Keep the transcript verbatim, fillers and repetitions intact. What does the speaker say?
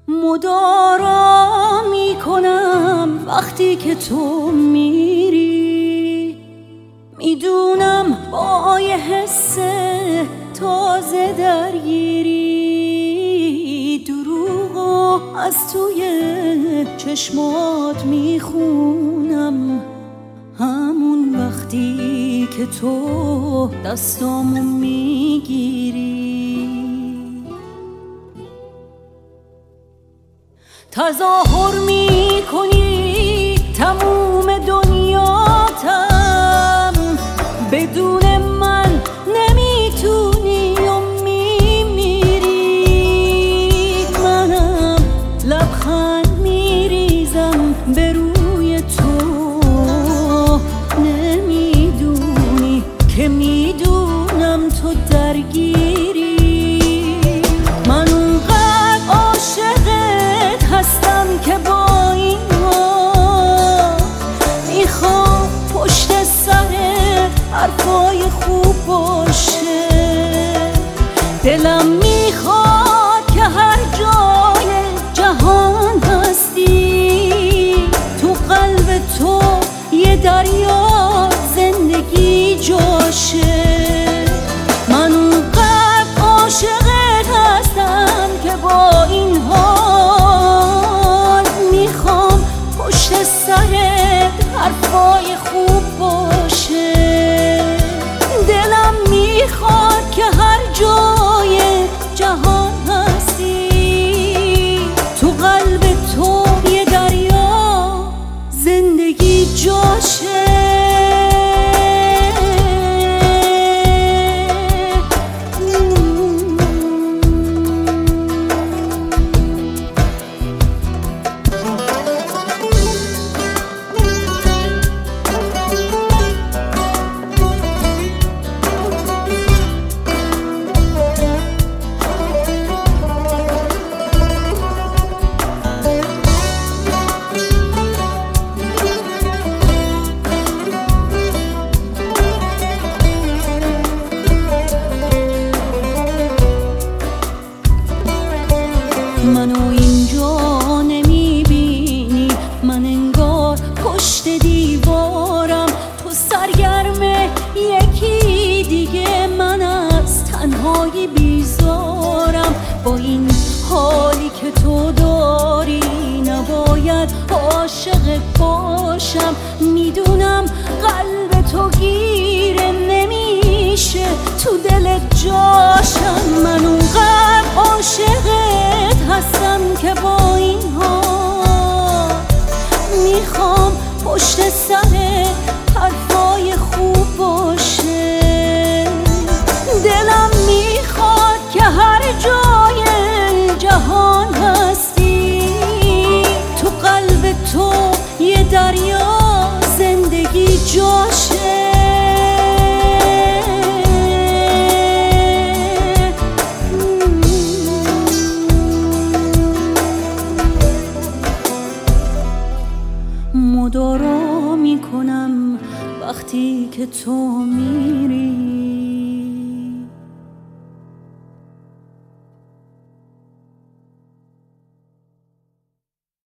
مدارا می کنم وقتی که تو میری، میدونم با یه حس تازه درگیری، دروغو از توی چشمات میخونم، همون وقتی که تو دستامو میگیری. تظاهر میکنی تموم دنیاتم، بدون من نمیتونی و میمیری. منم لبخند میریزم به روی تو، نمیدونی که میدونم تو درگیری. من اونقدر عاشقت هستم که با این حال میخوام پشت سرت حرفای خوب باشه. دلم میخواد که هر جای جهان هستی، تو قلب تو یه دریا زندگی جاشه. من اونقدر عاشقت هستم که با این حال میخوام پشت سرت حرفای خوب باشه. دلم میخواد که هر جای جهان هستی، تو قلب تو یه دریا زندگی جاشه. منو اینجا نمیبینی، من انگار پشت دیوارم، تو سرگرم یکی دیگه، من از تنهایی بیزارم. با این حالی که تو داری نباید عاشقت باشم، میدونم قلب تو گیره نمیشه تو دلت جاشم. من اونقدر عاشقت هستم که با این حال میخوام پشت سر حرفای خوب باشه. دلم میخواد که هر جای جهان هستی، تو قلب تو یه دریا زندگی جاشه. مدارا میکنم وقتی که تو میری،